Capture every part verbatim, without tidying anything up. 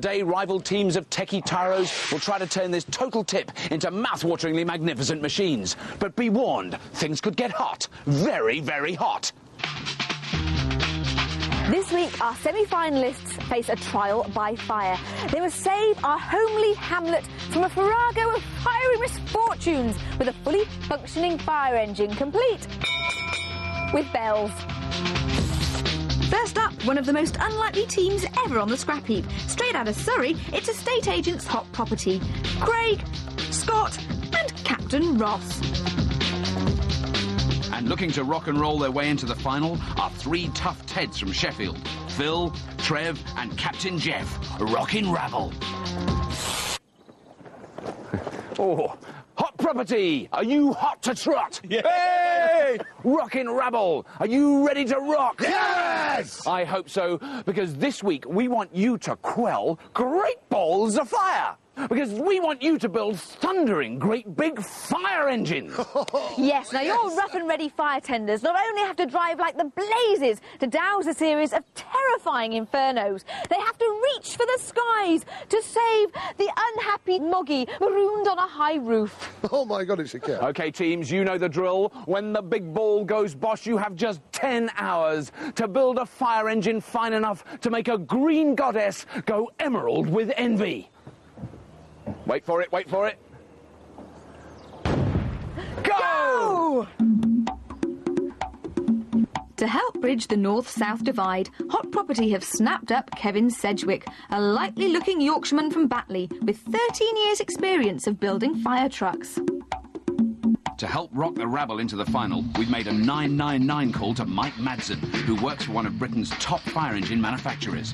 Today, rival teams of techie tyros will try to turn this total tip into mouth-wateringly magnificent machines. But be warned, things could get hot. Very, very hot. This week, our semi-finalists face a trial by fire. They must save our homely hamlet from a farrago of fiery misfortunes with a fully functioning fire engine, complete with bells. First up, one of the most unlikely teams ever on the scrap heap. Straight out of Surrey, it's estate agents' hot property. Craig, Scott and Captain Ross. And looking to rock and roll their way into the final are three tough Teds from Sheffield. Phil, Trev and Captain Jeff. Rockin' Rabble. Oh, hot property! Are you hot to trot? Yeah. Hey! Rockin' Rabble! Are you ready to rock? Yes! I hope so, because this week we want you to quell great balls of fire. Because we want you to build thundering great big fire engines. Yes, now your rough and ready fire tenders not only have to drive like the blazes to douse a series of terrifying infernos, they have to reach for the skies to save the unhappy Moggy marooned on a high roof. Oh my God, it's a cat. OK, teams, you know the drill. When the big ball goes bosh, you have just ten hours to build a fire engine fine enough to make a green goddess go emerald with envy. Wait for it, wait for it. Go! Go! To help bridge the north-south divide, Hot Property have snapped up Kevin Sedgwick, a likely-looking Yorkshireman from Batley with thirteen years' experience of building fire trucks. To help rock the rabble into the final, we've made a nine nine nine call to Mike Madsen, who works for one of Britain's top fire engine manufacturers.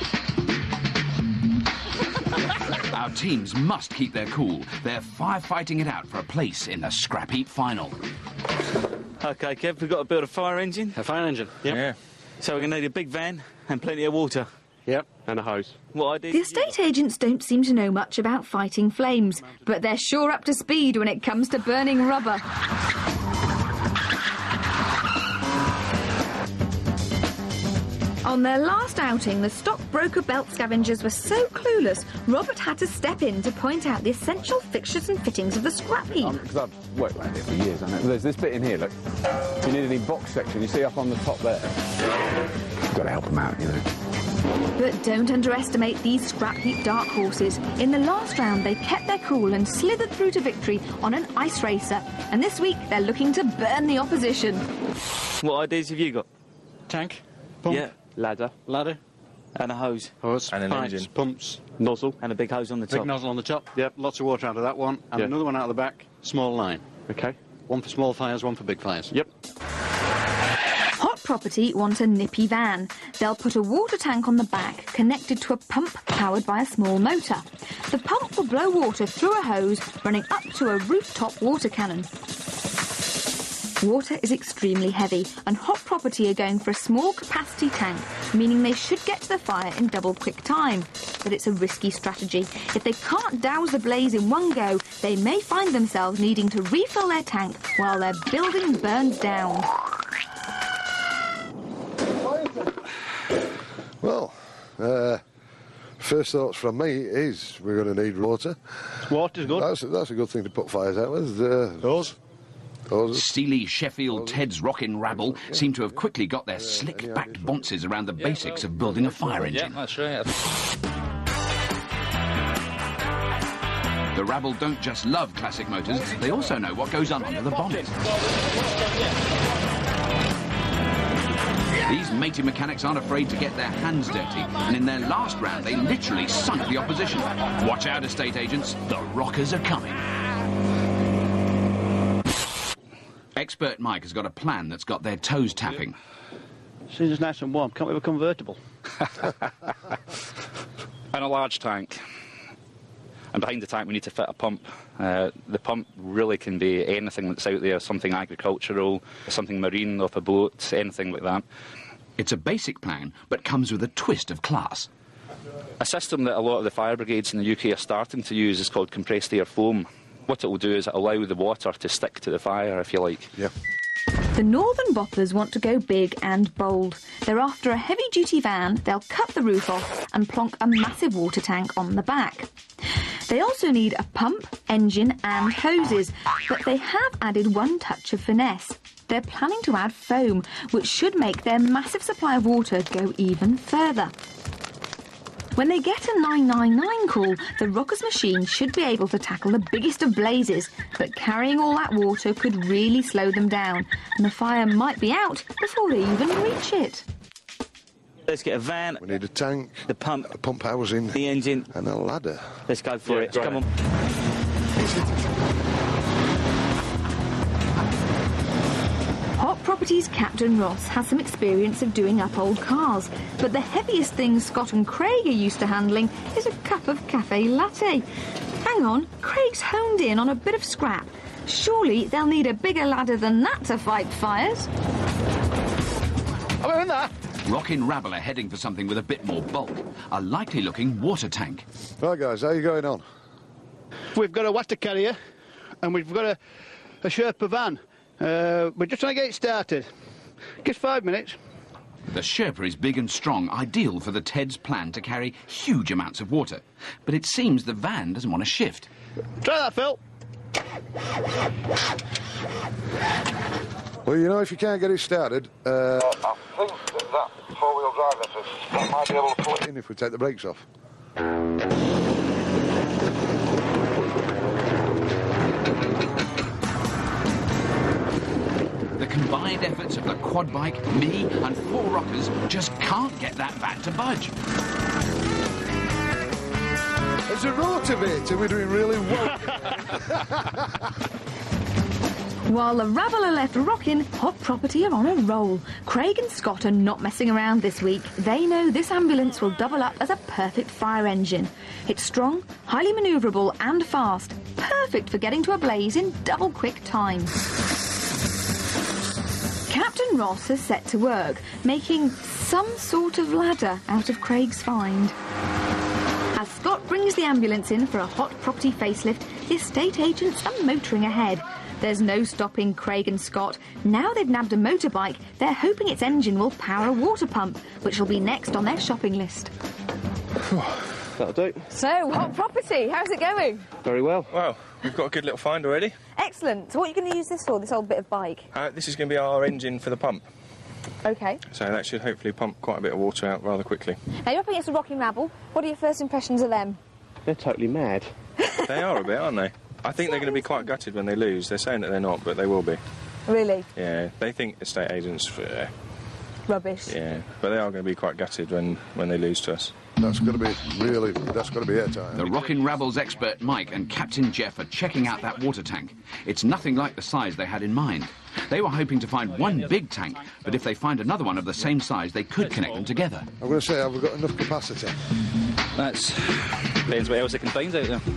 Our teams must keep their cool. They're firefighting it out for a place in the scrap heap final. OK, Kev, we've got to build a fire engine. A fire engine? Yep. Yeah. So we're going to need a big van and plenty of water. Yep, and a hose. What idea? The estate agents don't seem to know much about fighting flames, but they're sure up to speed when it comes to burning rubber. On their last outing, the stockbroker belt scavengers were so clueless, Robert had to step in to point out the essential fixtures and fittings of the scrap heap. Because um, I've worked around here for years, I know. There's this bit in here, look. If you need any box section, you see up on the top there. You've got to help them out, you know. But don't underestimate these scrap heap dark horses. In the last round, they kept their cool and slithered through to victory on an ice racer. And this week, they're looking to burn the opposition. What ideas have you got? Tank, pump, Yeah. ladder, ladder, And a hose. hose, And an pipes, engine. pumps, nozzle, And a big hose on the big top. nozzle on the top. Yep, lots of water out of that one, and Yeah. another one out of the back, small line. Okay. One for small fires, one for big fires. Yep. Hot Property want a nippy van. They'll put a water tank on the back, connected to a pump powered by a small motor. The pump will blow water through a hose running up to a rooftop water cannon. Water is extremely heavy, and Hot Property are going for a small capacity tank, meaning they should get to the fire in double quick time. But it's a risky strategy. If they can't douse the blaze in one go, they may find themselves needing to refill their tank while their building burns down. Well, uh, first thoughts from me is we're going to need water. Water's good. That's, that's a good thing to put fires out with. Uh, Hose. hoses. Steely Sheffield Ted's Rockin' Rabble seem to have quickly got their slick-backed bonces around the basics of building a fire engine. that's right. The rabble don't just love classic motors, they also know what goes on under the bonnet. These matey mechanics aren't afraid to get their hands dirty, and in their last round they literally sunk the opposition. Watch out, estate agents, the rockers are coming. Expert Mike has got a plan that's got their toes tapping. Seems nice and warm. Can't we have a convertible? And a large tank. And behind the tank we need to fit a pump. Uh, the pump really can be anything that's out there, something agricultural, something marine off a boat, anything like that. It's a basic plan, but comes with a twist of class. A system that a lot of the fire brigades in the U K are starting to use is called compressed air foam. What it will do is it allow the water to stick to the fire, if you like. Yeah. The Northern Boppers want to go big and bold. They're after a heavy-duty van. They'll cut the roof off and plonk a massive water tank on the back. They also need a pump, engine and hoses, but they have added one touch of finesse. They're planning to add foam, which should make their massive supply of water go even further. When they get a nine nine nine call, the Rockers machine should be able to tackle the biggest of blazes, but carrying all that water could really slow them down, and the fire might be out before they even reach it. Let's get a van. We need a tank, the pump, a pump housing, the engine, and a ladder. Let's go for Yeah, it. great. Come on. Hot Properties Captain Ross has some experience of doing up old cars, but the heaviest thing Scott and Craig are used to handling is a cup of cafe latte. Hang on, Craig's honed in on a bit of scrap. Surely they'll need a bigger ladder than that to fight fires. I'm in there. Rockin' Rabble are heading for something with a bit more bulk. A likely-looking water tank. Right, guys, how are you going on? We've got a water carrier and we've got a, a Sherpa van. Uh, we're just trying to get it started. Just five minutes. The Sherpa is big and strong, ideal for the Ted's plan to carry huge amounts of water. But it seems the van doesn't want to shift. Try that, Phil. Well, you know, if you can't get it started, uh, I think that that four-wheel drive effort might be able to pull it in if we take the brakes off. The combined efforts of the quad bike, me and four rockers just can't get that van to budge. As a rotavator, we're doing really well. While the rabble are left rocking, Hot Property are on a roll. Craig and Scott are not messing around this week. They know this ambulance will double up as a perfect fire engine. It's strong, highly manoeuvrable and fast. Perfect for getting to a blaze in double quick time. Captain Ross has set to work, making some sort of ladder out of Craig's find. As Scott brings the ambulance in for a Hot Property facelift, the estate agents are motoring ahead. There's no stopping Craig and Scott. Now they've nabbed a motorbike, they're hoping its engine will power a water pump, which will be next on their shopping list. That'll do. So, Hot Property, how's it going? Very well. Well, we've got a good little find already. Excellent. So what are you going to use this for, this old bit of bike? Uh, this is going to be our engine for the pump. OK. So that should hopefully pump quite a bit of water out rather quickly. Now, you're up against a Rockin' Rabble. What are your first impressions of them? They're totally mad. They are a bit, aren't they? I think they're going to be quite gutted when they lose. They're saying that they're not, but they will be. Really? Yeah, they think estate agents... Uh, Rubbish. Yeah, but they are going to be quite gutted when, when they lose to us. That's going to be really... That's going to be airtime. The Rockin' Rabble's expert Mike and Captain Jeff are checking out that water tank. It's nothing like the size they had in mind. They were hoping to find one big tank, but if they find another one of the same size, they could connect them together. I'm going to say, have we got enough capacity? That's... depends what else they can find out there.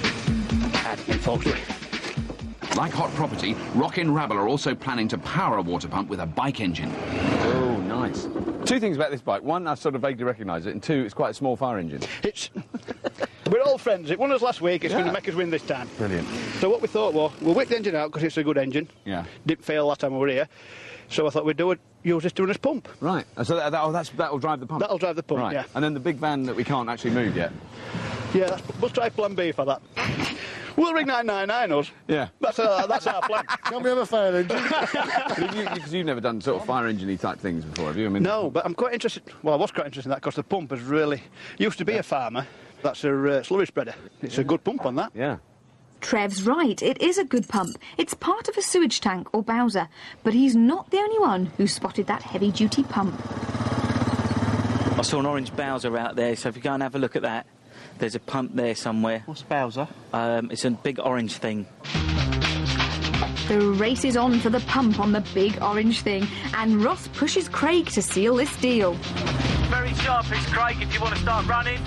Like Hot Property, Rockin' Rabble are also planning to power a water pump with a bike engine. Oh, nice. Two things about this bike. One, I sort of vaguely recognise it, and two, it's quite a small fire engine. It's... We're all friends. It won us last week. It's Yeah. going to make us win this time. Brilliant. So what we thought was, we'll whip the engine out because it's a good engine. Yeah. Didn't fail last time we were here. So I thought we'd do it, use this to run as pump. Right. So that, that, oh, that's, that'll drive the pump? That'll drive the pump, right. yeah. And then the big van that we can't actually move yet? Yeah, that's, we'll try plan B for that. We'll ring nine nine nine us. Yeah. That's our, that's our plan. Can we have a fire engine? Because you, you, you've never done sort of fire engine-y type things before, have you? I mean, No, but I'm quite interested... Well, I was quite interested in that because the pump is really... Used to be a farmer. That's a uh, slurry spreader. It's a good pump on that. Yeah. Trev's right, it is a good pump. It's part of a sewage tank or bowser, but he's not the only one who spotted that heavy-duty pump. I saw an orange Bowser out there, so if you go and have a look at that, there's a pump there somewhere. What's Bowser? Um, it's a big orange thing. The race is on for the pump on the big orange thing, and Ross pushes Craig to seal this deal. Very sharpish, Craig, if you want to start running.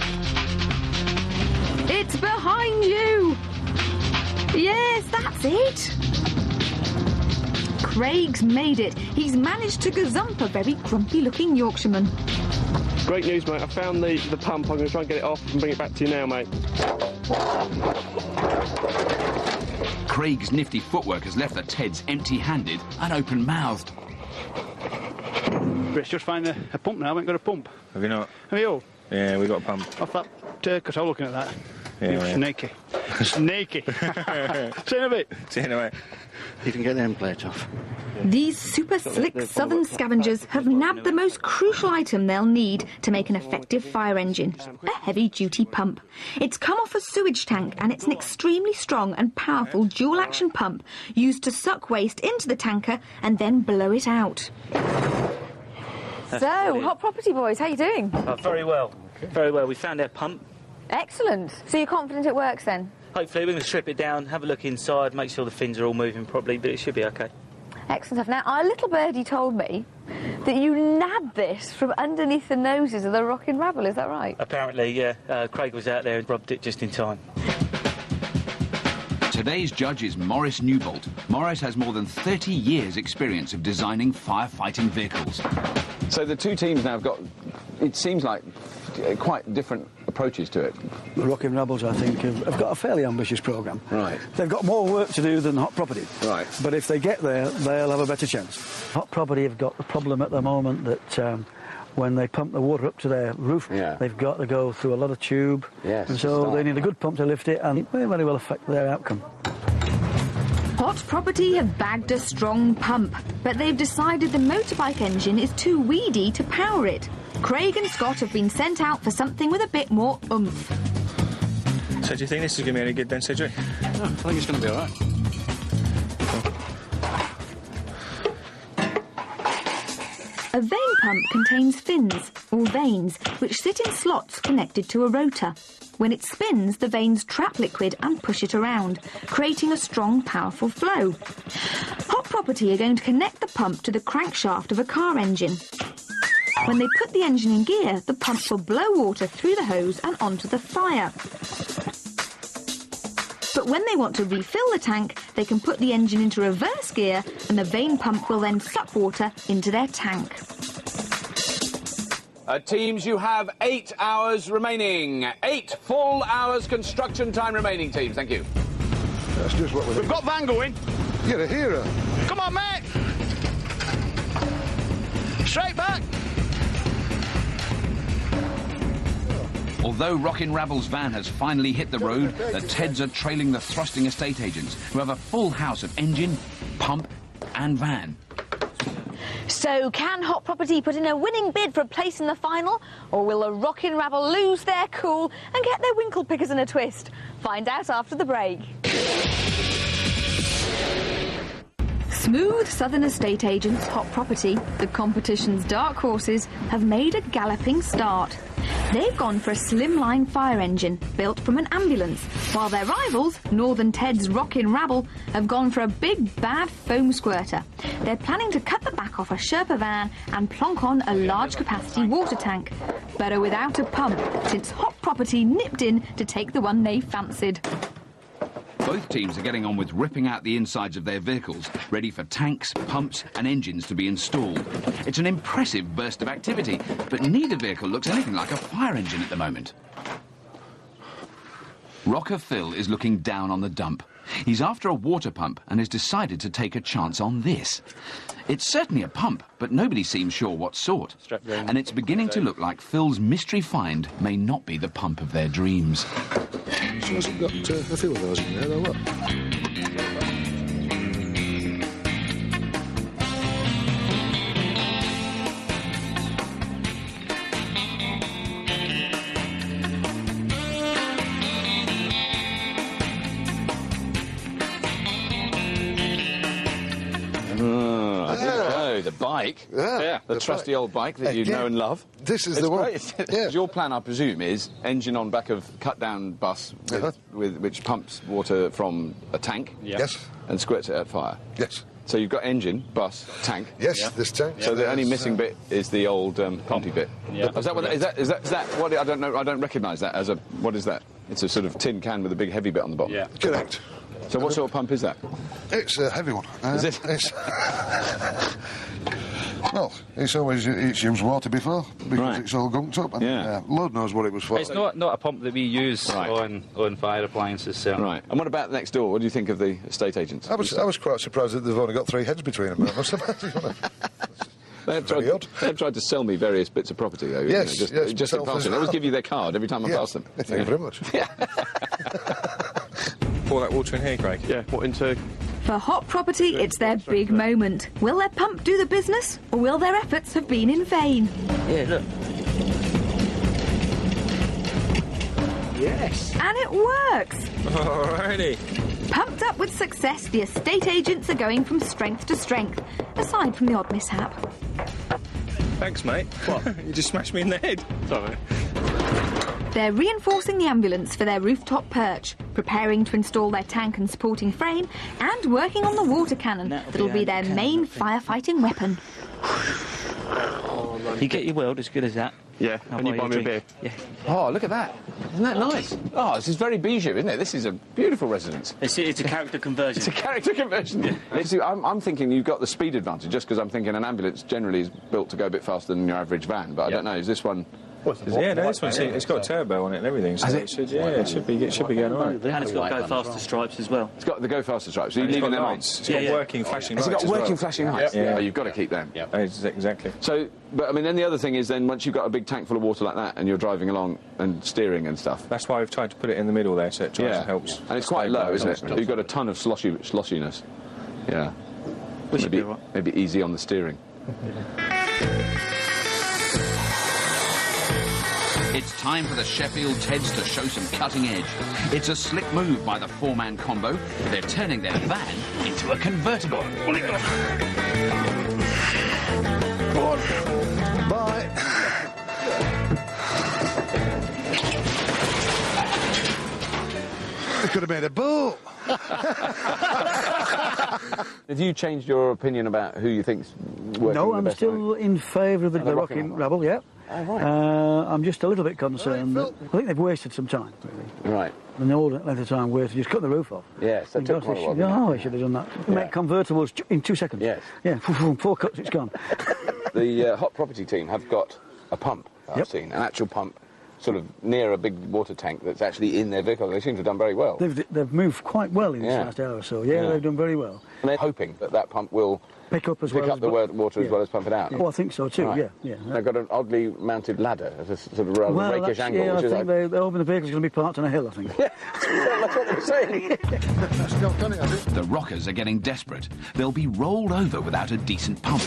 It's behind you! Yes, that's it! Craig's made it. He's managed to gazump a very grumpy-looking Yorkshireman. Great news, mate. I found the, the pump. I'm going to try and get it off and bring it back to you now, mate. Craig's nifty footwork has left the Teds empty-handed and open-mouthed. Let's just find a, a pump now. We haven't got a pump. Have you not? Have you? Yeah, we got a pump. Off that Turkish, I'm looking at that. Yeah, You yeah. snaky. Snaky. See you in a bit. See you in a bit. You can get the end plate off. These super slick southern scavengers have nabbed the most crucial item they'll need to make an effective fire engine, a heavy-duty pump. It's come off a sewage tank, and it's an extremely strong and powerful dual-action pump used to suck waste into the tanker and then blow it out. So, Hot Property boys, how you doing? Oh, very well. Very well. We found our pump. Excellent. So you're confident it works then? Hopefully we're going to strip it down, have a look inside, make sure the fins are all moving properly, but it should be okay. Excellent stuff. Now, our little birdie told me that you nabbed this from underneath the noses of the Rockin' Rabble, is that right? Apparently, yeah. Uh, Craig was out there and rubbed it just in time. Today's judge is Maurice Newbolt. Maurice has more than thirty years' experience of designing firefighting vehicles. So the two teams now have got, it seems like, quite different approaches to it. The Rockin' Rebels, I think, have, have got a fairly ambitious programme. Right. They've got more work to do than Hot Property. Right. But if they get there, they'll have a better chance. Hot Property have got the problem at the moment that um, when they pump the water up to their roof, yeah. they've got to go through a lot of tube. Yes, and so start. they need a good pump to lift it, and it may very well affect their outcome. Hot Property have bagged a strong pump, but they've decided the motorbike engine is too weedy to power it. Craig and Scott have been sent out for something with a bit more oomph. So do you think this is going to be any good then, Cedric? No, I think it's going to be all right. A vane pump contains fins, or vanes, which sit in slots connected to a rotor. When it spins, the vanes trap liquid and push it around, creating a strong, powerful flow. Hot Property are going to connect the pump to the crankshaft of a car engine. When they put the engine in gear, the pump will blow water through the hose and onto the fire. But when they want to refill the tank, they can put the engine into reverse gear and the vane pump will then suck water into their tank. Uh, teams, you have eight hours remaining. Eight full hours construction time remaining, teams. Thank you. That's just what we We've got Van going. You're a hero. Come on, mate. Straight back. Although Rockin' Rabble's van has finally hit the road, the Teds are trailing the thrusting estate agents, who have a full house of engine, pump and van. So, can Hot Property put in a winning bid for a place in the final, or will the Rockin' Rabble lose their cool and get their winkle pickers in a twist? Find out after the break. Smooth southern estate agents Hot Property, the competition's dark horses, have made a galloping start. They've gone for a slimline fire engine built from an ambulance, while their rivals, Northern Ted's Rockin' Rabble, have gone for a big bad foam squirter. They're planning to cut the back off a Sherpa van and plonk on a large capacity water tank. Better without a pump, since Hot Property nipped in to take the one they fancied. Both teams are getting on with ripping out the insides of their vehicles, ready for tanks, pumps and engines to be installed. It's an impressive burst of activity, but neither vehicle looks anything like a fire engine at the moment. Rocker Phil is looking down on the dump. He's after a water pump and has decided to take a chance on this. It's certainly a pump, but nobody seems sure what sort. And it's beginning to look like Phil's mystery find may not be the pump of their dreams. So has it got uh, a few of those in there, or what? Oh, I didn't know. The bike. Yeah. Yeah. The, the trusty bike. old bike that you Again, know and love. This is It's the one. great, isn't it? Yeah. Your plan, I presume, is engine on back of cut-down bus with, Uh-huh. with which pumps water from a tank. Yes. And squirts it at fire. Yes. So you've got engine, bus, tank. Yes, this tank. So the only There's, missing uh, bit is the old um, pumpy bit. Yeah. Is that what? Is that? Is that? Is that what? I don't know. I don't recognise that as a. What is that? It's a sort of tin can with a big heavy bit on the bottom. Yeah. Correct. So what sort of pump is that? It's a heavy one. Uh, Is it? It's Well, it's always it's used water before because Right. it's all gunked up. And, Yeah. uh, Lord knows what it was for. It's not not a pump that we use Right. on on fire appliances. Certainly. Right. And what about next door? What do you think of the estate agents? I was I was quite surprised that they've only got three heads between them. I must admit. They have, Very tried, odd. they have tried to sell me various bits of property, though. you Yes, know, just, yes, just in myself as passing. They always well. give you their card every time I Yeah. pass them. Thank you very much. Pour that water in here, Craig. Yeah, what into? For Hot Property, it's their big moment. Will their pump do the business, or will their efforts have been in vain? Yeah, look. Yes. And it works! Alrighty. Pumped up with success, the estate agents are going from strength to strength, aside from the odd mishap. Thanks, mate. What? You just smashed me in the head. Sorry. They're reinforcing the ambulance for their rooftop perch, preparing to install their tank and supporting frame, and working on the water cannon That'll that'll be be our their cannon, main I think. firefighting weapon. You get your world as good as that. Yeah, I'll and you buy a me a drink. beer. Yeah. Oh, look at that. Isn't that nice? Oh, this is very bijou, isn't it? This is a beautiful residence. It's, it's a character conversion. It's a character conversion. You see, I'm, I'm thinking you've got the speed advantage, just because I'm thinking an ambulance generally is built to go a bit faster than your average van, but I don't know, is this one... Yeah, no, this one's it's got a turbo on it and everything. So Has it it? should, yeah, it should be it should be going all right. And it's got go faster stripes as well. It's got the go faster stripes, so you're And it's leaving got them lights. on. It's Yeah, got yeah. working flashing Has lights. it got as working well. flashing lights? Yeah. Oh, you've got to keep them. Yeah, exactly. So, but I mean, then the other thing is then once you've got a big tank full of water like that and you're driving along and steering and stuff. That's why we've tried to put it in the middle there, so it tries to helps. And it's quite low, isn't it? stabilise You've got a ton of sloshy, sloshiness. Yeah. We should maybe, be all right. maybe easy on the steering. It's time for the Sheffield Teds to show some cutting edge. It's a slick move by the four-man combo. They're turning their van into a convertible. Bye. They could have made a boat. Have you changed your opinion about who you think's working No, the I'm best? still in favour of the, And the the Rocking Rocking Rabble, yeah. Oh, right. Uh, I'm just a little bit concerned that I think they've wasted some time, really. Right. An old length of time wasted, just cut the roof off. Yes, that And took gosh, quite a they while, should- didn't Oh, it? they should have done that. Yeah. Make convertibles ju- in two seconds. Yes. Yeah, four cuts, it's gone. The uh, Hot Property team have got a pump, I've Yep. seen, an actual pump, sort of near a big water tank that's actually in their vehicle. They seem to have done very well. They've, they've moved quite well in this Yeah. last hour or so. Yeah, Yeah. they've done very well. And they're hoping that that pump will Pick up as pick well up as the bu- wa- water as yeah. well as pump it out. Oh, I think so too, Right. yeah. yeah. They've got an oddly mounted ladder at a s- sort of rather Well, rakish that's- angle, yeah, which I is think like... they, they're hoping the vehicle's going to be parked on a hill, I think. That's what they're saying. That's not done it, has it? The rockers are getting desperate. They'll be rolled over without a decent pump.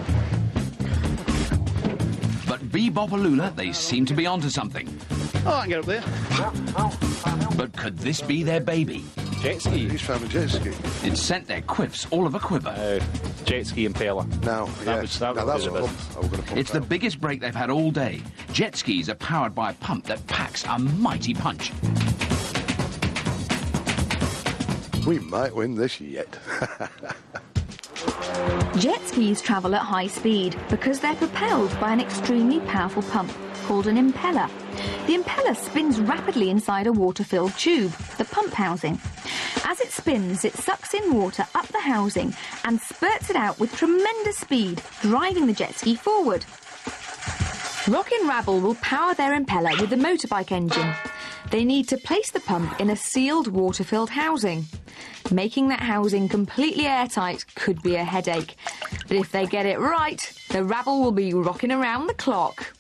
But Bebopalula, they seem to be onto something. Oh, I can get up there. But could this be their baby? Jet ski. He's found a jet ski. It sent their quiffs all of a quiver. Uh, jet ski impeller. Now, That yeah. was- that now was that's a a bit of pump. Oh, we're going to pump It's the that. biggest break they've had all day. Jet skis are powered by a pump that packs a mighty punch. We might win this yet. Jet skis travel at high speed because they're propelled by an extremely powerful pump called an impeller. The impeller spins rapidly inside a water-filled tube, the pump housing. As it spins, it sucks in water up the housing and spurts it out with tremendous speed, driving the jet ski forward. Rockin' Rabble will power their impeller with the motorbike engine. They need to place the pump in a sealed water-filled housing. Making that housing completely airtight could be a headache. But if they get it right, the Rabble will be rocking around the clock.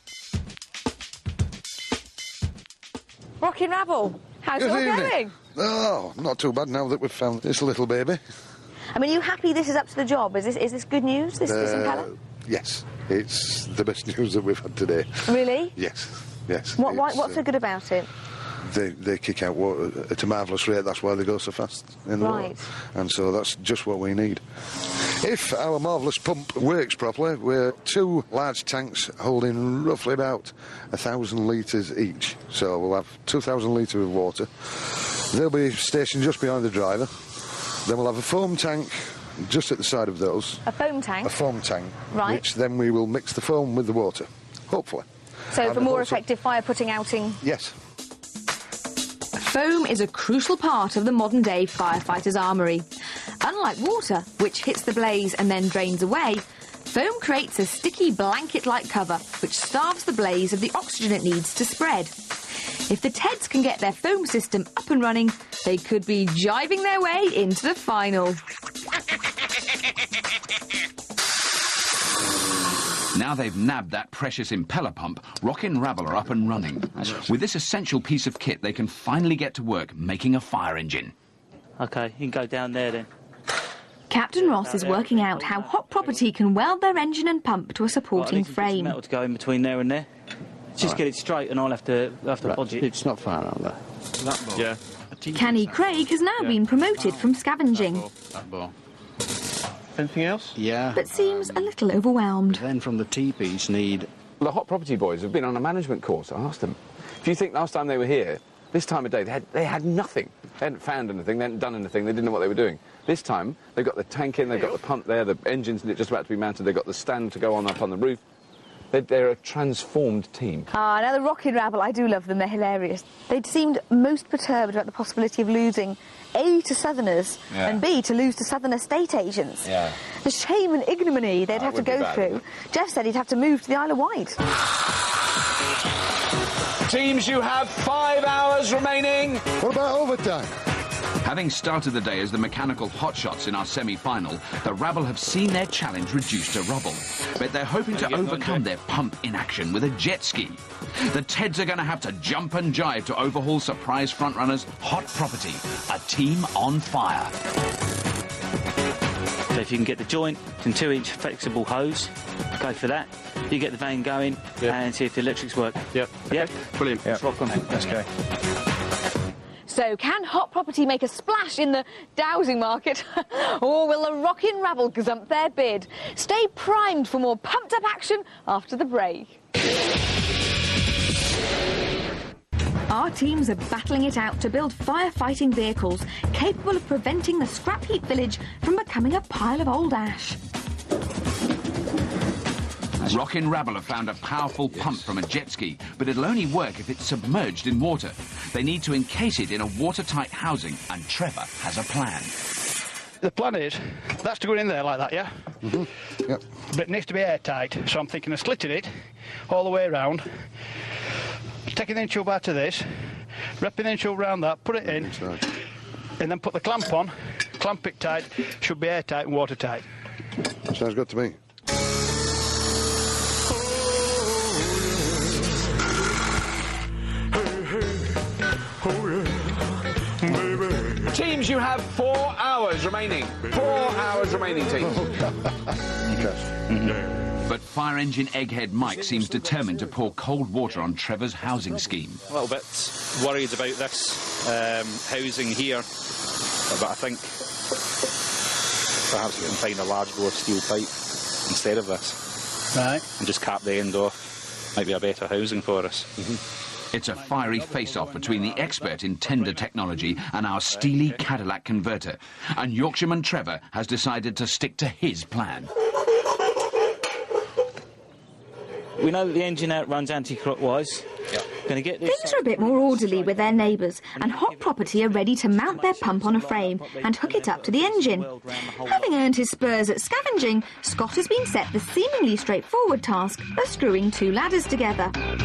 Rockin' Rabble, how's it Good all evening. going? Oh, not too bad now that we've found this little baby. I mean, are you happy this is up to the job? Is this is this good news, this, this Uh, impeller? Yes, it's the best news that we've had today. Really? Yes, yes. What, why, it's, what's uh, so good about it? They, they kick out water at a marvellous rate, that's why they go so fast in the Right. water. And so that's just what we need. If our marvellous pump works properly, we're two large tanks holding roughly about a thousand litres each. So we'll have two thousand litres of water. They'll be stationed just behind the driver. Then we'll have a foam tank just at the side of those. A foam tank? A foam tank. Right. Which then we will mix the foam with the water, hopefully. So And for more also- effective fire putting outing. Yes. Foam is a crucial part of the modern-day firefighter's armoury. Unlike water, which hits the blaze and then drains away, Foam creates a sticky blanket-like cover which starves the blaze of the oxygen it needs to spread. If the Teds can get their foam system up and running, they could be jiving their way into the final. Now they've nabbed that precious impeller pump, Rockin' Rabble are up and running. With this essential piece of kit, they can finally get to work making a fire engine. OK, you can go down there then. Captain Ross is working out how Hot Property can weld their engine and pump to a supporting right, frame. Metal to go in between there and there. Just right. Get it straight and I'll have to, I'll have to right. bodge it. It's not far out there. That ball. Yeah. Canny Craig has now yeah. been promoted from scavenging. That ball. That ball. Anything else? Yeah. But seems a little overwhelmed. Then from the T-piece need... The Hot Property boys have been on a management course. I asked them, do you think last time they were here, this time of day, they had, they had nothing. They hadn't found anything, they hadn't done anything, they didn't know what they were doing. This time, they've got the tank in, they've got the pump there, the engine's just about to be mounted, they've got the stand to go on up on the roof. They're, they're a transformed team. Ah, now the Rockin' Rabble, I do love them, they're hilarious. They seemed most perturbed about the possibility of losing A, to Southerners, yeah. and B, to lose to Southern estate agents. Yeah. The shame and ignominy they'd Oh, have to it would be go bad, through. wouldn't Jeff said he'd have to move to the Isle of Wight. Teams, you have five hours remaining. What about overtime? Having started the day as the mechanical hotshots in our semi-final, the Rabble have seen their challenge reduced to rubble. But they're hoping to overcome their pump inaction with a jet ski. The Teds are going to have to jump and jive to overhaul surprise frontrunners Hot Property, a team on fire. So if you can get the joint and two-inch flexible hose, go for that. You get the van going yeah. and see if the electrics work. Yep. Yep. Brilliant. Let's rock on. Let's go. So, can Hot Property make a splash in the dowsing market? Or will the Rockin' Rabble gazump their bid? Stay primed for more pumped-up action after the break. Our teams are battling it out to build firefighting vehicles capable of preventing the scrap heap village from becoming a pile of old ash. Rockin' Rabble have found a powerful pump from a jet ski, but it'll only work if it's submerged in water. They need to encase it in a watertight housing, and Trevor has a plan. The plan is, that's to go in there like that, yeah? Mm-hmm. Yep. But it needs to be airtight, so I'm thinking of slitting it all the way around, taking the inch out of this, wrapping the inch around that, put it in, right. and then put the clamp on, clamp it tight, should be airtight and watertight. Sounds good to me. Teams, you have four hours remaining. Four hours remaining, teams. Mm-hmm. But fire engine egghead Mike seems determined to pour cold water on Trevor's housing scheme. A little bit worried about this um, housing here, but I think perhaps we can find a large bore of steel pipe instead of this. Right. And just cap the end off. Might be a better housing for us. Mm-hmm. It's a fiery face-off between the expert in tender technology and our steely Cadillac converter. And Yorkshireman Trevor has decided to stick to his plan. We know that the engine out runs anti-clockwise. Yep. Gonna get this Things are a bit more orderly with their neighbours, and Hot Property are ready to mount their pump on a frame and hook it up to the engine. Having earned his spurs at scavenging, Scott has been set the seemingly straightforward task of screwing two ladders together.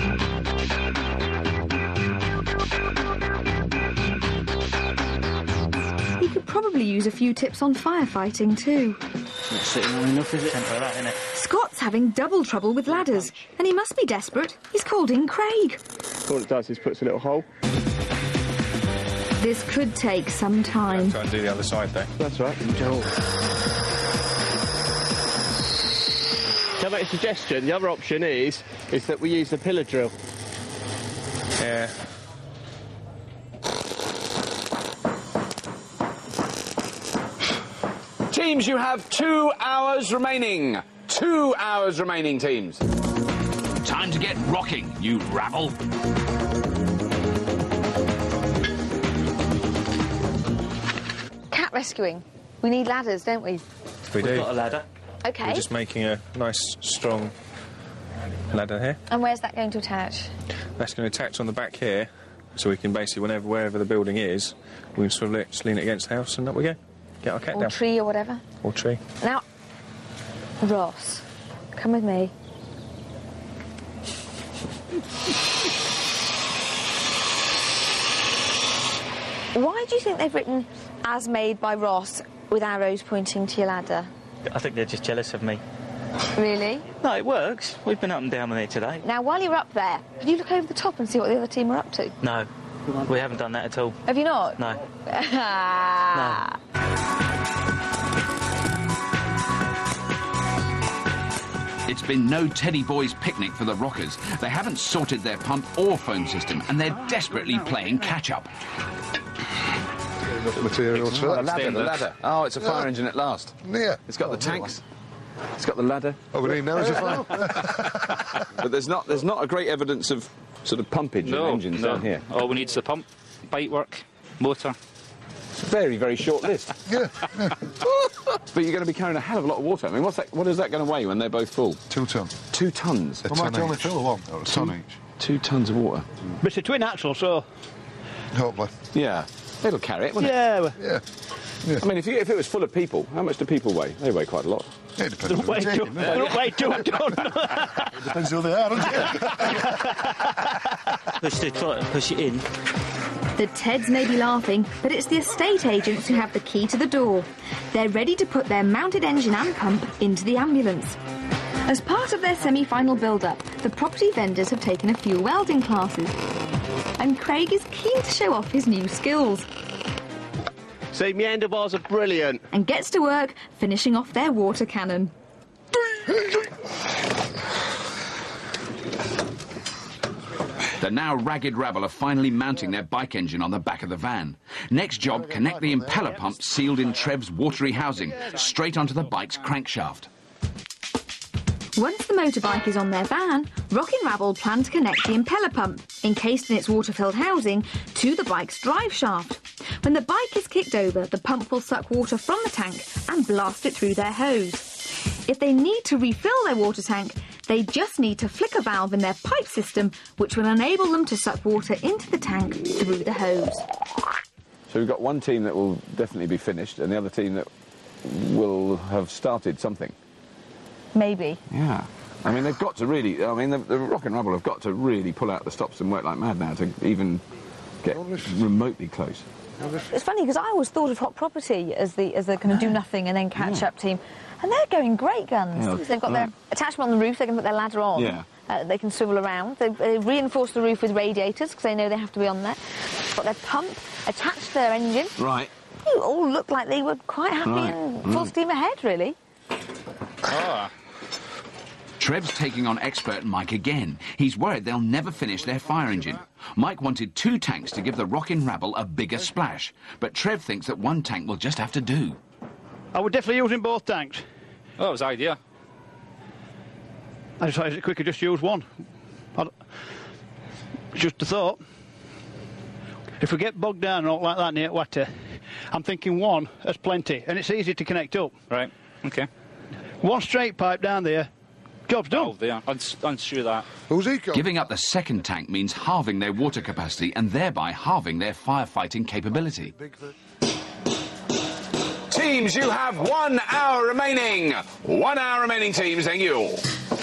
He could probably use a few tips on firefighting too. Not sitting long enough, is it? Like that, isn't it? Scott's having double trouble with ladders, and he must be desperate. He's called in Craig. All it does is puts a little hole. This could take some time. Try and do the other side, though. That's right. Joel. Can I make a suggestion? The other option is is that we use the pillar drill. Yeah. Teams, you have two hours remaining. Two hours remaining, teams. Time to get rocking, you rabble. Cat rescuing. We need ladders, don't we? We do. We've got a ladder. Okay. We're just making a nice, strong ladder here. And where's that going to attach? That's going to attach on the back here, so we can basically, whenever, wherever the building is, we can swivel it, just lean it against the house, and up we go. Get our cat or down. tree or whatever. Or tree. Now, Ross, Come with me. Why do you think they've written "as made by Ross" with arrows pointing to your ladder? I think they're just jealous of me. Really? No, it works. We've been up and down with it today. Now, while you're up there, could you look over the top and see what the other team are up to? No, we haven't done that at all. Have you not? No. No. It's been no Teddy Boys picnic for the Rockers. They haven't sorted their pump or phone system, and they're desperately playing catch-up. Materials for Oh, that. the ladder, the ladder. Oh, it's a fire Yeah. engine at last. Yeah. It's got the tanks. It's got the ladder. Oh, we need now is a fire. But there's not there's not a great evidence of sort of pumpage No, of engines no. down here. All we need is the pump, bite work, motor. It's a very, very short list. Yeah. But you're going to be carrying a hell of a lot of water. I mean, what's that, what is that going to weigh when they're both full? Two ton. Two tons. A ton only fill one, or a ton each. Two tons of water. But it's a twin axle, so... Hopefully. Yeah. It'll carry it, won't Yeah. it? Yeah. Yeah. I mean, if, you, if it was full of people, how much do people weigh? They weigh quite a lot. It depends on Way who too, taking them. way too done. It depends who they are, doesn't it? Push, the, try and push it in. The Teds may be laughing, but it's the estate agents who have the key to the door. They're ready to put their mounted engine and pump into the ambulance. As part of their semi-final build-up, the property vendors have taken a few welding classes. And Craig is keen to show off his new skills. See, my handlebars are brilliant. And gets to work finishing off their water cannon. The now ragged rabble are finally mounting their bike engine on the back of the van. Next job, connect the impeller pump sealed in Trev's watery housing straight onto the bike's crankshaft. Once the motorbike is on their van, Rockin' Rabble plan to connect the impeller pump, encased in its water-filled housing, to the bike's drive shaft. When the bike is kicked over, the pump will suck water from the tank and blast it through their hose. If they need to refill their water tank, they just need to flick a valve in their pipe system, which will enable them to suck water into the tank through the hose. So we've got one team that will definitely be finished and the other team that will have started something. Maybe. Yeah. I mean, they've got to really... I mean, the, the Rockin' Rabble have got to really pull out the stops and work like mad now to even get remotely close. It's funny because I always thought of Hot Property as the as the kind of do nothing and then catch up team, and they're going great guns. Yeah, They've got right. their attachment on the roof. They can put their ladder on. Yeah. Uh, they can swivel around. They've, they've reinforced the roof with radiators because they know they have to be on there. Got their pump attached to their engine. Right. You all look like they were quite happy Right. and full Mm. steam ahead, really. Ah. Trev's taking on expert Mike again. He's worried they'll never finish their fire engine. Mike wanted two tanks to give the Rockin' Rabble a bigger splash, but Trev thinks that one tank will just have to do. I would definitely using both tanks. Oh, that was the idea. I decided it quicker just use one. I d- just a thought. If we get bogged down and all like that near water, I'm thinking one is plenty, and it's easy to connect up. Right, okay. One straight pipe down there, job's done. Oh, there. Uns- unscrew that. Who's he got? Giving up the second tank means halving their water capacity and thereby halving their firefighting capability. Teams, you have one hour remaining. One hour remaining, teams, thank you all.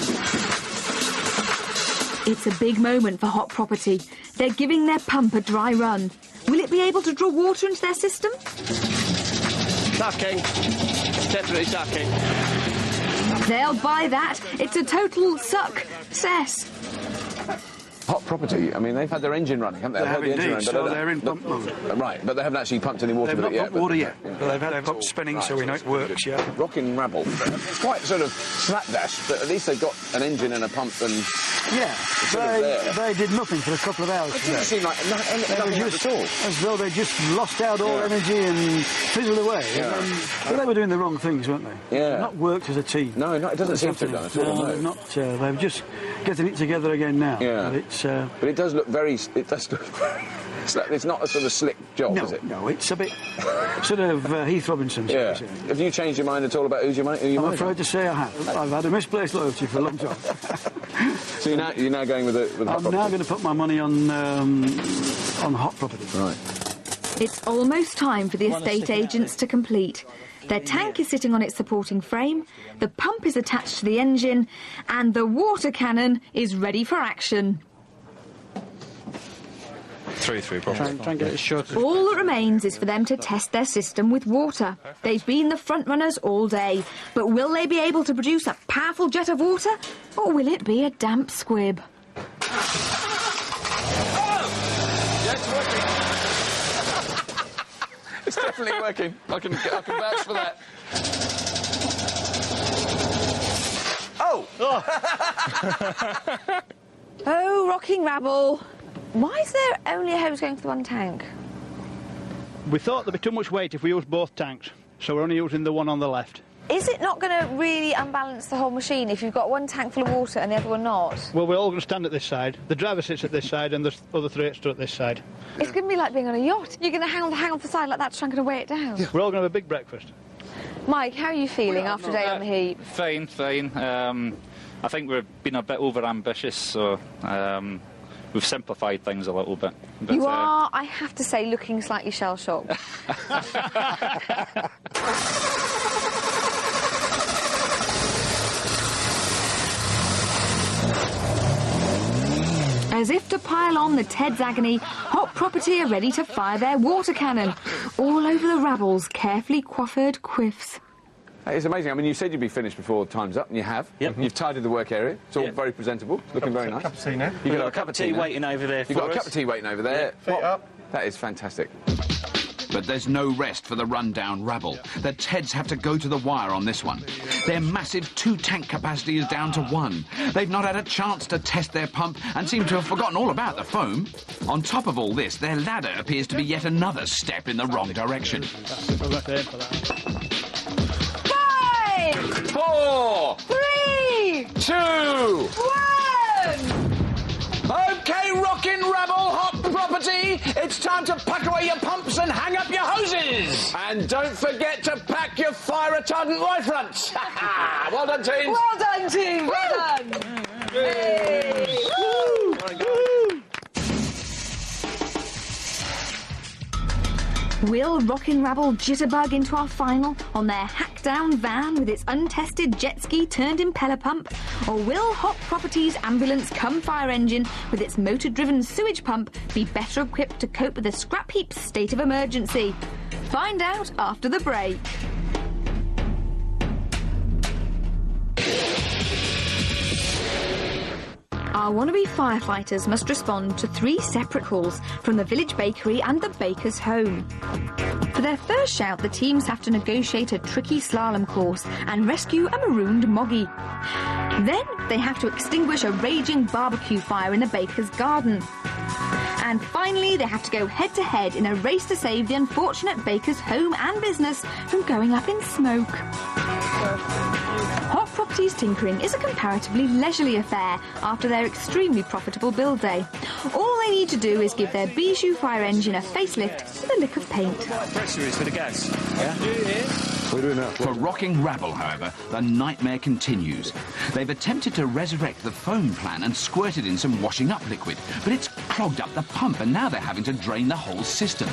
It's a big moment for Hot Property. They're giving their pump a dry run. Will it be able to draw water into their system? Sucking. Definitely sucking. They'll buy that. It's a total success. Hot Property, I mean, they've had their engine running, haven't they? They I've have heard the engine indeed, running, but so I don't- they're in but- pump mode. Right, but they haven't actually pumped any water They've with not it yet. pumped water but- yet, but they've had their pump spinning, so we know it works, yeah. Rockin' Rabble. It's quite sort of slapdash, but at least they've got an engine and a pump and... Yeah, sort of they, there. they did nothing for a couple of hours. It didn't seem like no, They nothing were just at all. as though they just lost out all Yeah. energy and fizzled away. Yeah. And then, but they were doing the wrong things, weren't they? Yeah. They've not worked as a team. No, no, it doesn't seem to have done at all. No, No. they've not. Uh, they're just getting it together again now. Yeah. But it's uh, But it does look very... It does look very... It's, like, it's not a sort of slick job, no, is it? no, it's a bit sort of uh, Heath Robinson. shall we Yeah. say. Have you changed your mind at all about who's your money? Who your I'm money? afraid to say I have. I've had a misplaced loyalty for a long time. So you're now, you're now going with the... With I'm Hot now Property? going to put my money on um, on Hot Property. Right. It's almost time for the estate agents to complete. Their tank is sitting on its supporting frame, the pump is attached to the engine, and the water cannon is ready for action. Through, through, Try and, try and get it short. All that remains is for them to test their system with water. They've been the front runners all day, but will they be able to produce a powerful jet of water, or will it be a damp squib? It's definitely working. I can, I can vouch for that. Oh! Oh, rocking rabble. Why is there only a hose going for the one tank? We thought there'd be too much weight if we used both tanks, so we're only using the one on the left. Is it not going to really unbalance the whole machine if you've got one tank full of water and the other one not? Well, we're all going to stand at this side. The driver sits at this side and the other three stood at this side. It's going to be like being on a yacht. You're going to hang on, hang on the side like that to try and weigh it down. Yeah. We're all going to have a big breakfast. Mike, how are you feeling after a day on the heat? Fine, fine. Um, I think we've been a bit over-ambitious, so um, we've simplified things a little bit. But, you uh, are, I have to say, looking slightly shell-shocked. As if to pile on the Ted's agony, Hot Property are ready to fire their water cannon, all over the rabble's carefully coiffured quiffs. It's amazing. I mean, you said you'd be finished before time's up, and you have. Yep. You've tidied the work area. It's all Yep. very presentable. Looking very nice. Cup of tea now. You've got a cup of tea now. waiting over there You've for got a us. cup of tea waiting over there. Feet What? up. That is fantastic. But there's no rest for the rundown rabble. The Teds have to go to the wire on this one. Their massive two-tank capacity is down to one. They've not had a chance to test their pump and seem to have forgotten all about the foam. On top of all this, their ladder appears to be yet another step in the wrong direction. Five! Four! Three! Two! One! OK, rockin' rabble, Hot Property, it's time to pack away your pumps and hang up your hoses. And don't forget to pack your fire retardant life fronts. Well done, teams. Well done, team. Well done. Hey. Woo. Will Rockin' Rabble jitterbug into our final on their hack-down van with its untested jet ski turned impeller pump? Or will Hot Property's ambulance cum fire engine with its motor-driven sewage pump be better equipped to cope with the scrap heap state of emergency? Find out after the break. Our wannabe firefighters must respond to three separate calls from the village bakery and the baker's home. For their first shout, the teams have to negotiate a tricky slalom course and rescue a marooned moggy. Then they have to extinguish a raging barbecue fire in the baker's garden. And finally, they have to go head-to-head in a race to save the unfortunate baker's home and business from going up in smoke. Hot Property's tinkering is a comparatively leisurely affair after their extremely profitable build day. All they need to do is give their Bijou fire engine a facelift with a lick of paint. Pressure is for the gas. Yeah. We're doing that. For Rocking Rabble, however, the nightmare continues. They've attempted to resurrect the foam plan and squirted in some washing up liquid, but it's clogged up the pump and now they're having to drain the whole system.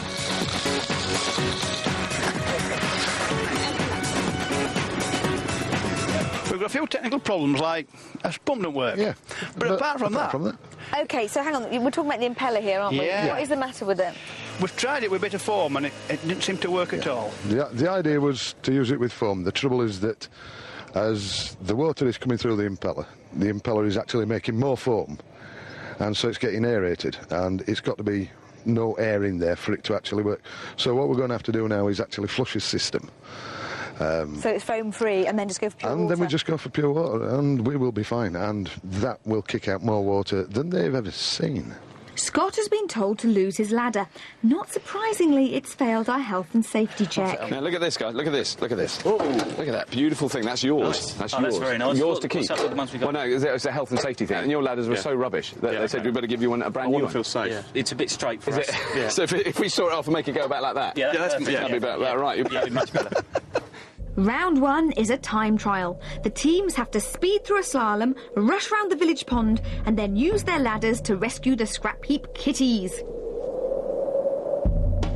We've got a few technical problems, like a pump don't work. Yeah. But, But apart from apart that, from that, OK, so hang on. We're talking about the impeller here, aren't we? Yeah. What is the matter with it? we've tried it with a bit of foam and it, it didn't seem to work at all. the, the idea was to use it with foam. The trouble is that as the water is coming through the impeller, the impeller is actually making more foam, and so it's getting aerated, and it's got to be no air in there for it to actually work. So what we're going to have to do now is actually flush the system. Um, So it's foam-free and then just go for pure and water? then we just go for pure water, and we will be fine, and that will kick out more water than they've ever seen. Scott has been told to lose his ladder. Not surprisingly, it's failed our health and safety check. Now look at this, guys. Look at this. Look at this. Look at that beautiful thing. That's yours. Nice. That's Oh, yours. that's very nice. Yours What- to keep. what's up with the ones we got? Well, no, it's a, it's a health and safety thing. And your ladders were Yeah. so rubbish that Yeah, they said okay. we better give you one a brand I new want one. to feel safe. Yeah, it's a bit straight for Is us. it? Yeah. So if, if we saw it off and make it go about like that, Yeah, that's yeah, that'd be about, about right. Yeah, it'd be much better. Round one is a time trial. The teams have to speed through a slalom, rush round the village pond, and then use their ladders to rescue the scrap heap kitties.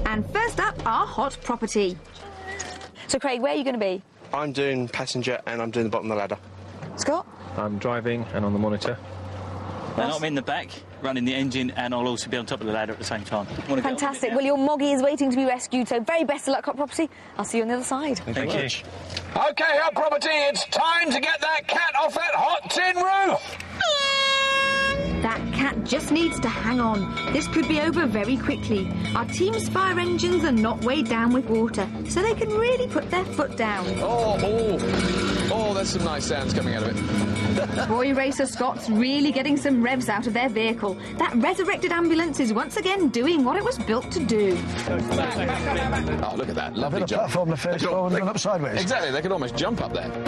And first up, our hot property. So, Craig, where are you going to be? I'm doing passenger and I'm doing the bottom of the ladder. Scott? I'm driving and on the monitor. And I'm in the back, running the engine, and I'll also be on top of the ladder at the same time. Fantastic. Well, your Moggy is waiting to be rescued, so very best of luck, Hot Property. I'll see you on the other side. Thank, Thank you. you. OK, Hot Property, it's time to get that cat off that hot tin roof! That cat just needs to hang on. This could be over very quickly. Our team's fire engines are not weighed down with water, so they can really put their foot down. Oh, oh, oh, there's some nice sounds coming out of it. Boy Racer Scott's really getting some revs out of their vehicle. That resurrected ambulance is once again doing what it was built to do. Oh, look at that, lovely jump. Platform, the first floor and then up sideways. Exactly, they could almost jump up there.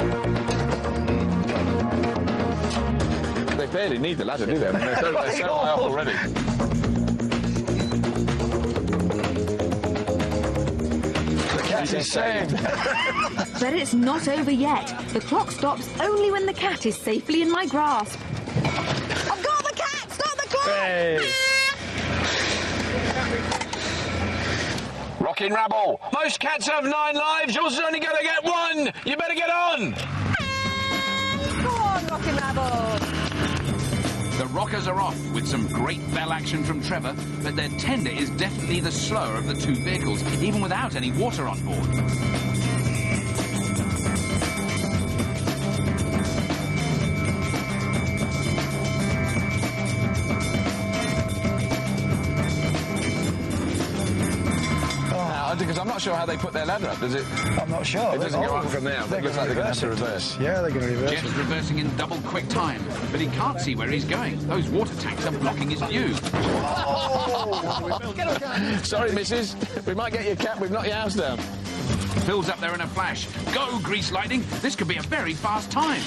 They barely need the ladder, do they? I mean, they're so, they're so high up already. The cat is saved. But it's not over yet. The clock stops only when the cat is safely in my grasp. I've got the cat! Stop the clock! Hey. Rockin' Rabble, most cats have nine lives, yours is only going to get one! You better get on! Go on, Rockin' Rabble! The rockers are off with some great bell action from Trevor, but their tender is definitely the slower of the two vehicles, even without any water on board. Because I'm not sure how they put their ladder up, does it? I'm not sure. It doesn't go up from there. It looks like they're going to have to reverse. Yeah, they're going to reverse. Jeff's reversing in double quick time, but he can't see where he's going. Those water tanks are blocking his view. Oh! Sorry, missus. We might get your cat. We've knocked your house down. Phil's up there in a flash. Go, Grease Lightning. This could be a very fast time.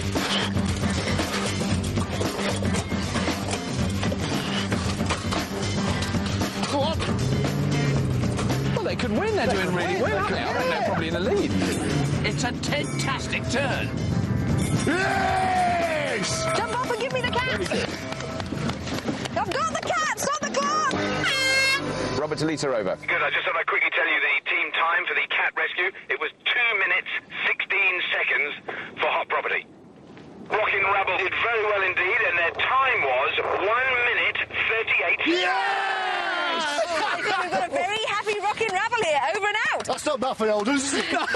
Go on. They could win, they're doing really well, aren't they? I reckon they're probably in the lead. It's a fantastic turn. Yes! Jump up and give me the cat! I've got the cat! Stop the clock! Robert Talita over. Good, I just thought I'd quickly tell you the team time for the cat rescue. It was two minutes, sixteen seconds for Hot Property. Rockin' Rabble did very well indeed, and their time was one minute, thirty-eight Yes! Oh, we've got a very happy Rockin' Rabble here, over and out. That's not bad for the elders.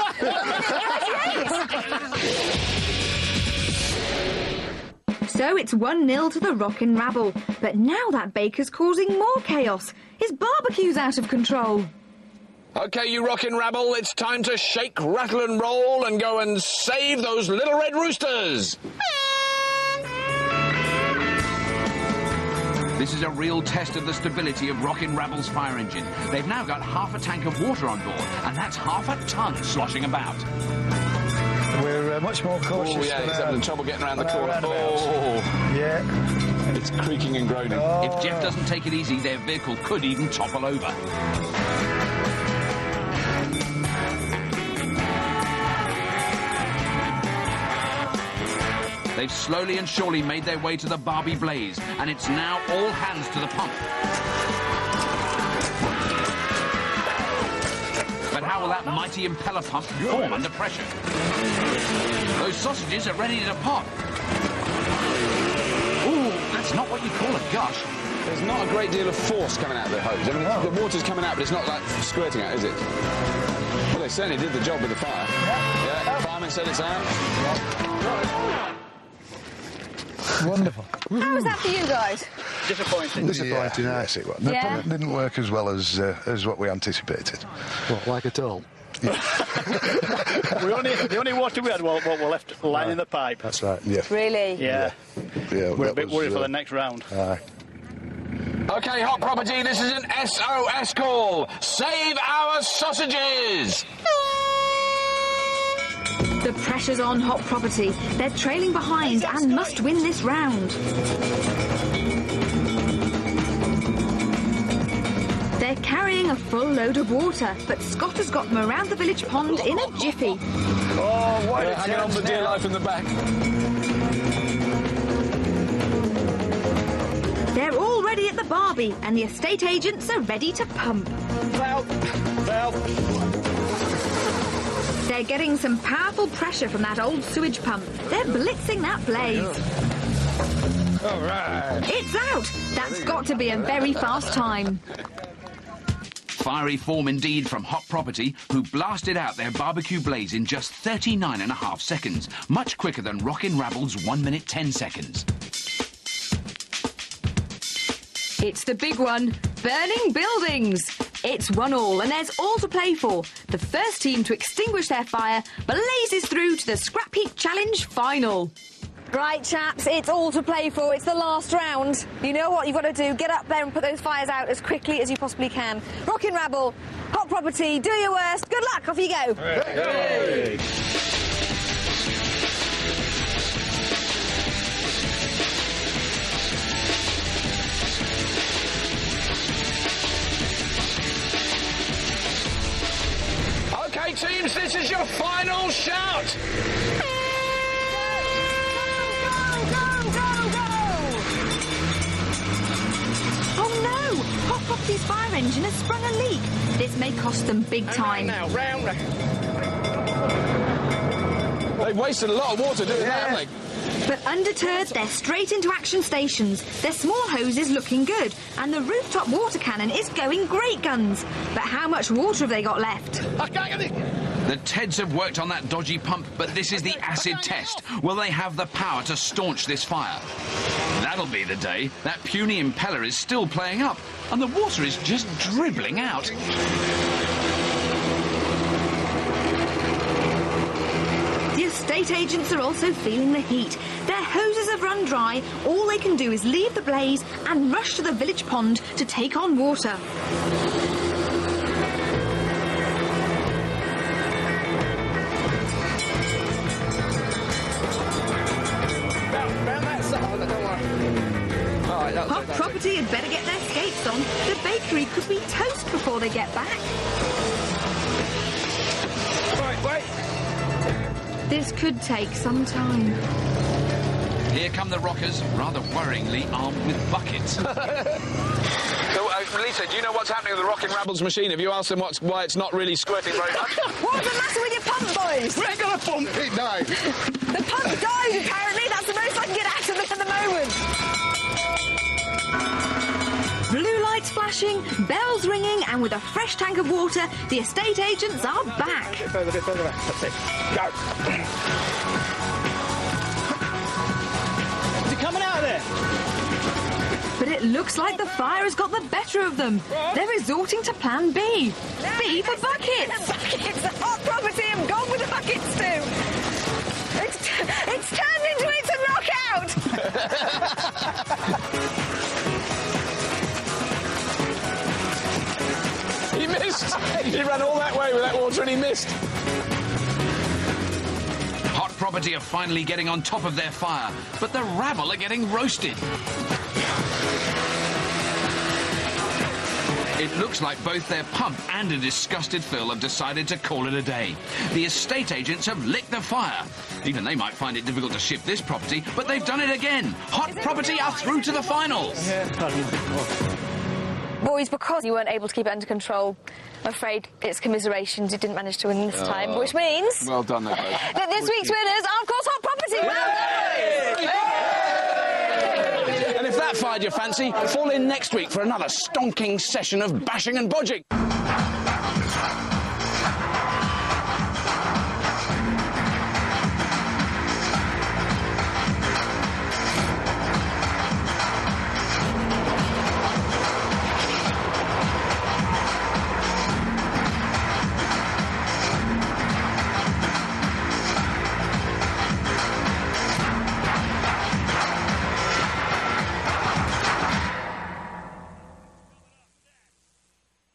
So it's one nil to the Rockin' Rabble. But now that baker's causing more chaos. His barbecue's out of control. OK, you Rockin' Rabble, it's time to shake, rattle and roll and go and save those little red roosters. This is a real test of the stability of Rockin' Rabble's fire engine. They've now got half a tank of water on board, and that's half a ton sloshing about. We're uh, much more cautious. Oh, yeah, he's having trouble getting around the corner. Oh, yeah. It's creaking and groaning. Oh. If Jeff doesn't take it easy, their vehicle could even topple over. They've slowly and surely made their way to the Barbie blaze, and it's now all hands to the pump. But how will that mighty impeller pump perform under pressure? Those sausages are ready to pop. Ooh, that's not what you call a gush. There's not a great deal of force coming out of the hose. I mean, No. the water's coming out, but it's not like squirting out, is it? Well, they certainly did the job with the fire. Yeah, yeah. Fireman said it's out. Wonderful. How was that for you guys? Disappointing. Disappointing, yeah, yes, it was. The Yeah. product didn't work as well as uh, as what we anticipated. What, like at all? we only, the only water we had was what were left lining the pipe. That's right. Yeah. Really? Yeah. Yeah. We're a that bit was, worried for uh, the next round. Aye. OK, Hot Property, this is an S O S call. Save our sausages! The pressure's on Hot Property. They're trailing behind and must win this round. They're carrying a full load of water, but Scott has got them around the village pond in a jiffy. Oh, why They're hanging on for dear life in the back. They're already at the Barbie, and the estate agents are ready to pump. Help! Help! They're getting some powerful pressure from that old sewage pump. They're blitzing that blaze. All right. It's out! That's got to be a very fast time. Fiery form indeed from Hot Property, who blasted out their barbecue blaze in just thirty-nine and a half seconds, much quicker than Rockin' Rabble's one minute ten seconds. It's the big one, burning buildings. It's one all, and there's all to play for. The first team to extinguish their fire blazes through to the Scrap Heap Challenge final. Right, chaps, it's all to play for. It's the last round. You know what you've got to do. Get up there and put those fires out as quickly as you possibly can. Rockin' Rabble, Hot Property, do your worst. Good luck. Off you go. Hey. OK, teams, this is your final shout. Hot Property's fire engine has sprung a leak. This may cost them big time. Now, round, round. They've wasted a lot of water doing that, haven't they? But undeterred, they're straight into action stations. Their small hose is looking good, and the rooftop water cannon is going great guns. But how much water have they got left? I can't get it. The Teds have worked on that dodgy pump, but this is the acid test. Will they have the power to staunch this fire? That'll be the day. That puny impeller is still playing up, and the water is just dribbling out. The estate agents are also feeling the heat. Their hoses have run dry. All they can do is leave the blaze and rush to the village pond to take on water. Hot Property had better get their skates on. The bakery could be toast before they get back. Right, wait. This could take some time. Here come the rockers, rather worryingly armed with buckets. So, uh, Lisa, do you know what's happening with the Rockin' Rabble's machine? Have you asked them what's, why it's not really squirting very much? What's the matter with your pump, boys? We're going to pump it now. The pump died, apparently. That's the most I can get out of it at the moment. Blue lights flashing, bells ringing, and with a fresh tank of water, the estate agents are back. A bit further, a bit further back. That's it. Go. Is it coming out of there? But it looks like the fire has got the better of them. They're resorting to plan B. B for buckets. The buckets! The Hot Property have gone with the buckets too. It's, t it's turned into It's a Knockout! He missed! He ran all that way with that water and he missed. Hot Property are finally getting on top of their fire, but the rabble are getting roasted. It looks like both their pump and a disgusted Phil have decided to call it a day. The estate agents have licked the fire. Even they might find it difficult to ship this property, but they've done it again. Hot Property are through to the finals. Boys, because you weren't able to keep it under control, I'm afraid it's commiserations. You didn't manage to win this time, which means... Well done, though, guys. that this week's winners are, of course, Hot Property. Well done! And if that fired your fancy, fall in next week for another stonking session of bashing and bodging.